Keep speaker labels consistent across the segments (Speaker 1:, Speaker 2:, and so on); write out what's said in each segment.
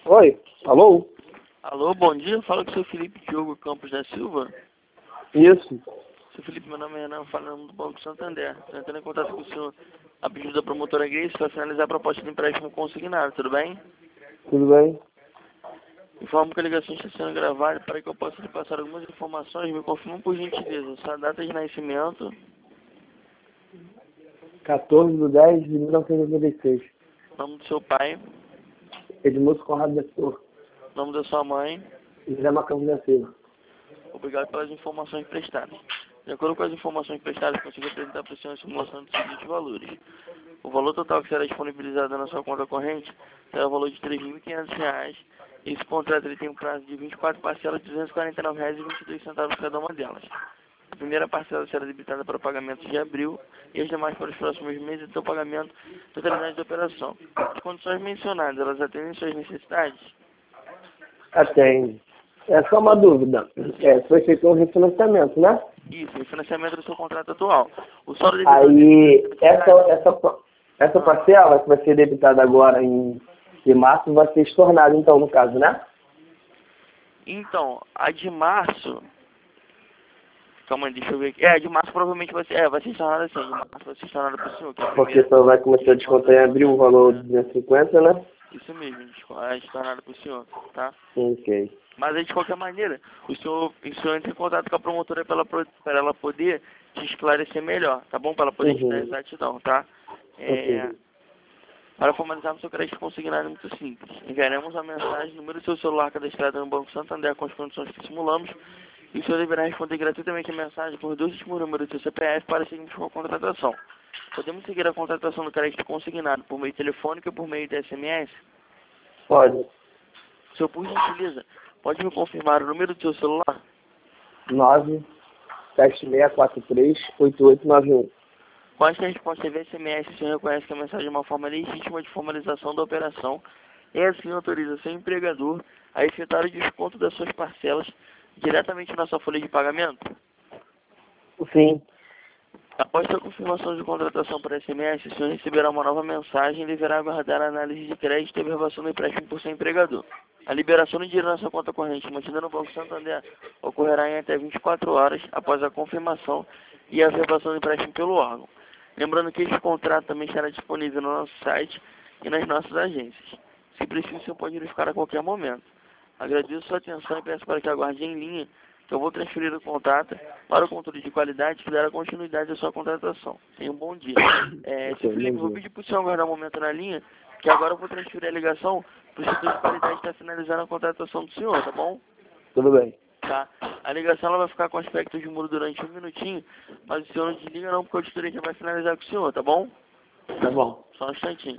Speaker 1: Oi, alô?
Speaker 2: Alô, bom dia. Fala com o seu Felipe Diogo Campos da Silva.
Speaker 1: Isso.
Speaker 2: Seu Felipe, meu nome é Renan, falando do Banco Santander. Estou entrando em contato com o senhor a pedido da promotora Grace para finalizar a proposta de empréstimo consignado, tudo bem?
Speaker 1: Tudo bem?
Speaker 2: Informo que a ligação está sendo gravada para que eu possa lhe passar algumas informações. Me confirmam por gentileza sua data de nascimento,
Speaker 1: 14/10/1996.
Speaker 2: nome do seu pai,
Speaker 1: Edmilson Conrado da Silva.
Speaker 2: nome da sua mãe.
Speaker 1: José Campos da Silva.
Speaker 2: Obrigado pelas informações prestadas. De acordo com as informações prestadas, consigo apresentar para o senhor a simulação dos seguintes valores. O valor total que será disponibilizado na sua conta corrente será o valor de R$ 3.500. Esse contrato ele tem um prazo de 24 parcelas de R$ 249,22 cada uma delas. A primeira parcela será debitada para o pagamento de abril e as demais para os próximos meses do pagamento totalidade da operação. As condições mencionadas, elas atendem suas necessidades?
Speaker 1: Atende. É só uma dúvida. Foi feito um refinanciamento, né?
Speaker 2: Isso, o financiamento do seu contrato atual. O saldo
Speaker 1: Aí, essa parcela que vai ser debitada agora de março vai ser estornada, então, no caso, né?
Speaker 2: Então, a de março... Calma aí, deixa eu ver aqui. A de março provavelmente vai ser estornada assim. A de março vai ser estornada para o senhor, que é a
Speaker 1: Porque
Speaker 2: primeira...
Speaker 1: só vai começar a descontar em abril o valor de 250, né?
Speaker 2: Isso mesmo, é estornada para o senhor, tá?
Speaker 1: Ok.
Speaker 2: Mas aí, de qualquer maneira, o senhor entra em contato com a promotora para ela poder te esclarecer melhor, tá bom? Para ela poder te dar exatidão, tá?
Speaker 1: Ok.
Speaker 2: Para formalizarmos seu crédito consignado é muito simples. Enviaremos a mensagem, número do seu celular cadastrado no Banco Santander com as condições que simulamos, e o senhor deverá responder gratuitamente a mensagem com os dois últimos números do seu CPF para seguirmos com a contratação. Podemos seguir a contratação do crédito consignado por meio telefônico ou por meio de SMS?
Speaker 1: Pode.
Speaker 2: Senhor, por gentileza, pode me confirmar o número do seu celular?
Speaker 1: 976438891.
Speaker 2: Com esta resposta via SMS, o senhor reconhece que a mensagem é uma forma legítima de formalização da operação e assim autoriza seu empregador a efetuar o desconto das suas parcelas diretamente na sua folha de pagamento?
Speaker 1: Sim.
Speaker 2: Após a confirmação de contratação por SMS, o senhor receberá uma nova mensagem e deverá aguardar a análise de crédito e averbação do empréstimo por seu empregador. A liberação do dinheiro na sua conta corrente mantida no Banco Santander ocorrerá em até 24 horas após a confirmação e a averbação do empréstimo pelo órgão. Lembrando que este contrato também estará disponível no nosso site e nas nossas agências. Se preciso, o senhor pode verificar a qualquer momento. Agradeço sua atenção e peço para que aguarde em linha, que eu vou transferir o contato para o controle de qualidade que dará continuidade à sua contratação. Tenha um bom dia. Seu Felipe, vou pedir para o senhor aguardar um momento na linha, que agora eu vou transferir a ligação para o setor de qualidade que está finalizando a contratação do senhor, tá bom?
Speaker 1: Tudo bem.
Speaker 2: Tá. A ligação ela vai ficar com aspecto de muro durante um minutinho, mas o senhor não desliga não, porque o auditoria já vai finalizar com o senhor, tá bom?
Speaker 1: Tá bom.
Speaker 2: Só um instantinho.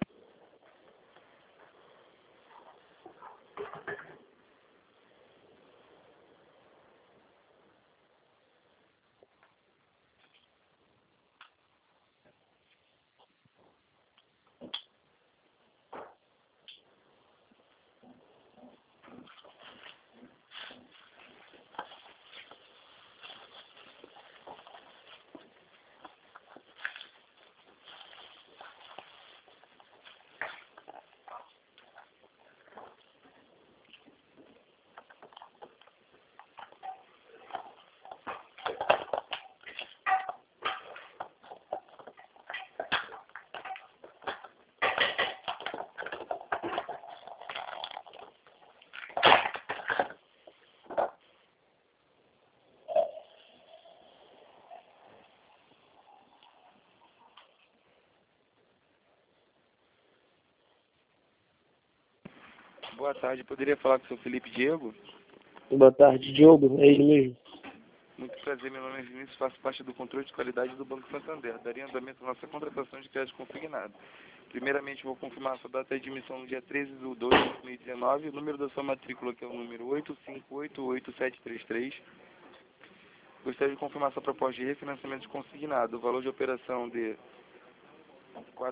Speaker 3: Boa tarde, poderia falar com o seu Felipe Diego?
Speaker 1: Boa tarde, Diogo. É ele mesmo.
Speaker 3: Muito prazer, meu nome é Vinícius, faço parte do controle de qualidade do Banco Santander. Daria andamento à nossa contratação de crédito consignado. Primeiramente, vou confirmar a sua data de emissão no dia 13/2/2019, o número da sua matrícula, que é o número 8588733. Gostaria de confirmar sua proposta de refinanciamento consignado, o valor de operação de R$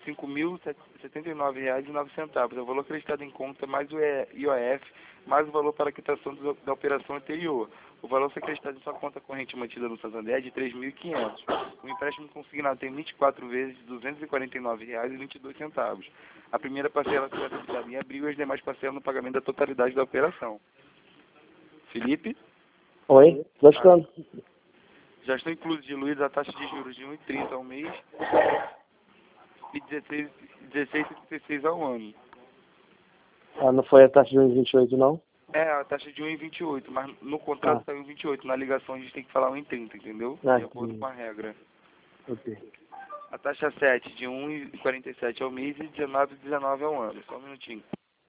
Speaker 3: 5.079,09. O valor acreditado em conta, mais o IOF, mais o valor para a quitação da operação anterior. O valor a ser acreditado em sua conta corrente mantida no Santander é de R$ 3.500. O empréstimo consignado tem 24 vezes de R$ 249,22. A primeira parcela será debitada em abril e as demais parcelas no pagamento da totalidade da operação. Felipe?
Speaker 1: Oi? Tô escutando.
Speaker 3: Já estão incluídos a taxa de juros de 1,30 ao mês e 16,36 ao ano.
Speaker 1: Ah, não foi a taxa de 1,28 não?
Speaker 3: É, a taxa de 1,28, mas no contrato está 1,28. Na ligação a gente tem que falar 1,30, entendeu? De acordo com a regra.
Speaker 1: Ok.
Speaker 3: A taxa 7 de 1,47 ao mês e 19,19 ao ano. Só um minutinho.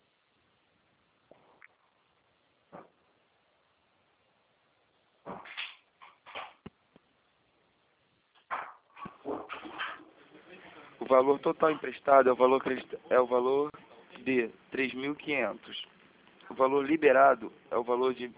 Speaker 3: O valor total emprestado é o valor de 3.500. O valor liberado é o valor de R$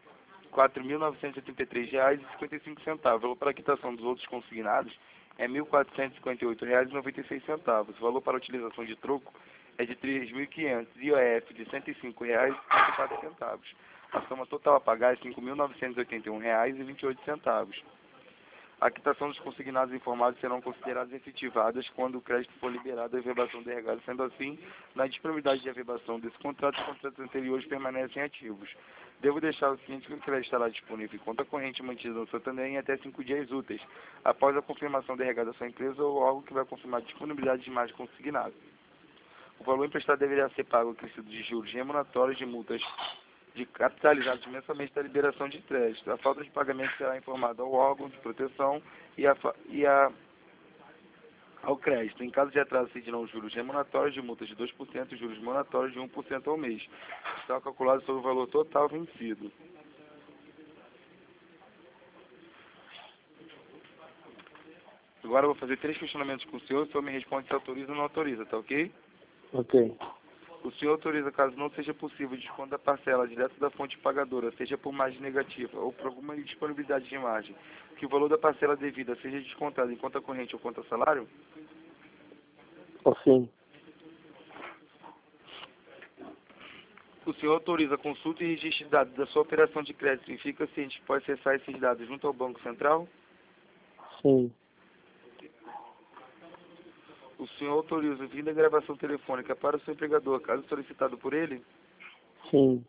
Speaker 3: 4.983,55. O valor para a quitação dos outros consignados é R$ 1.458,96. O valor para a utilização de troco é de R$ 3.500 e IOF de R$ 105,54. A soma total a pagar é R$ 5.981,28. A quitação dos consignados informados serão consideradas efetivadas quando o crédito for liberado e a verbação derregada. Sendo assim, na disponibilidade de averbação desse contrato, os contratos anteriores permanecem ativos. Devo deixar o ciente que o crédito estará disponível em conta corrente mantida no Santander em até 5 dias úteis, após a confirmação derregada da sua empresa ou órgão que vai confirmar a disponibilidade de mais consignado. O valor emprestado deverá ser pago acrescido de juros remuneratórios de multas de capitalizados mensalmente da liberação de crédito. A falta de pagamento será informada ao órgão de proteção ao crédito. Em caso de atraso, seguirão juros remuneratórios de multas de 2% e juros moratórios de 1% ao mês. Está calculado sobre o valor total vencido. Agora eu vou fazer 3 questionamentos com o senhor me responde se autoriza ou não autoriza, tá ok?
Speaker 1: Ok.
Speaker 3: O senhor autoriza, caso não seja possível, desconto da parcela direto da fonte pagadora, seja por margem negativa ou por alguma disponibilidade de margem, que o valor da parcela devida seja descontado em conta corrente ou conta salário?
Speaker 1: Sim.
Speaker 3: O senhor autoriza a consulta e registro de dados da sua operação de crédito e fica ciente que pode acessar esses dados junto ao Banco Central?
Speaker 1: Sim.
Speaker 3: O senhor autoriza a vinda gravação telefônica para o seu empregador, caso solicitado por ele?
Speaker 1: Sim.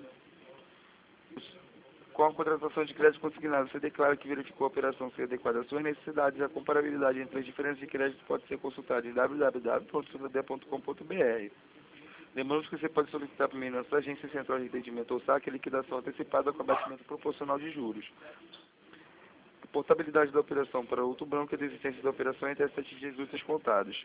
Speaker 3: Com a contratação de crédito consignado, você declara que verificou a operação ser adequada às suas necessidades e a comparabilidade entre as diferenças de crédito pode ser consultada em www.santander.com.br. Lembramos que você pode solicitar primeiro na sua agência central de atendimento ou saque a liquidação antecipada com abatimento proporcional de juros. A portabilidade da operação para outro banco e a desistência da operação em até 7 dias úteis contados.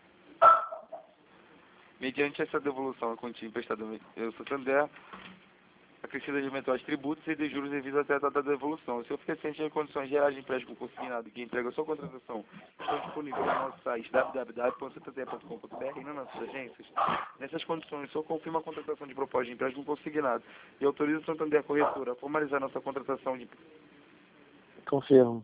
Speaker 3: Mediante essa devolução a quantia emprestada no Santander, acrescida de eventuais tributos e de juros devidos até a data da devolução. O senhor fica ciente de condições gerais de empréstimo consignado que entrega a sua contratação estão disponíveis no nosso site www.santander.com.br e nas nossas agências. Nessas condições, o senhor confirma a contratação de proposta de empréstimo consignado e autoriza o Santander Corretora a formalizar nossa contratação de...
Speaker 1: Confirmo.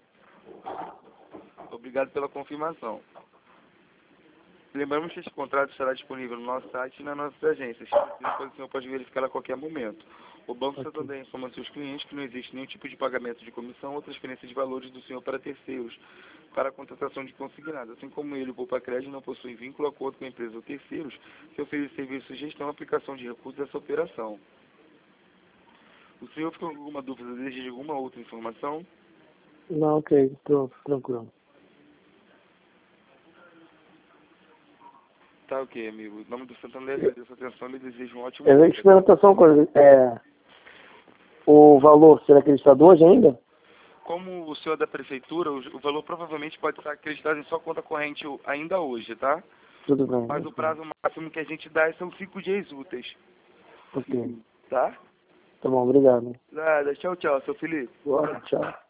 Speaker 3: Obrigado pela confirmação. Lembramos que este contrato estará disponível no nosso site e nas nossas agências, que o senhor pode verificar a qualquer momento. O Banco Santander informa aos seus clientes que não existe nenhum tipo de pagamento de comissão ou transferência de valores do senhor para terceiros, para a contratação de consignado. Assim como ele, o Poupa Crédito, não possui vínculo, acordo com a empresa ou terceiros que oferecem serviço de gestão e aplicação de recursos dessa operação. O senhor ficou com alguma dúvida, deseja alguma outra informação?
Speaker 1: Não, ok. Tranquilo.
Speaker 3: Tá ok, amigo. Em nome do Santander, agradeço a atenção e desejo um ótimo
Speaker 1: Eu
Speaker 3: dia.
Speaker 1: experimento só uma coisa. O valor será acreditado hoje ainda?
Speaker 3: Como o senhor é da prefeitura, o valor provavelmente pode estar acreditado em sua conta corrente ainda hoje, tá?
Speaker 1: Tudo bem.
Speaker 3: Mas o prazo máximo que a gente dá são 5 dias úteis,
Speaker 1: Ok.
Speaker 3: tá?
Speaker 1: Tá bom, obrigado.
Speaker 3: Nada, tchau, tchau, seu Felipe.
Speaker 1: Boa, tchau.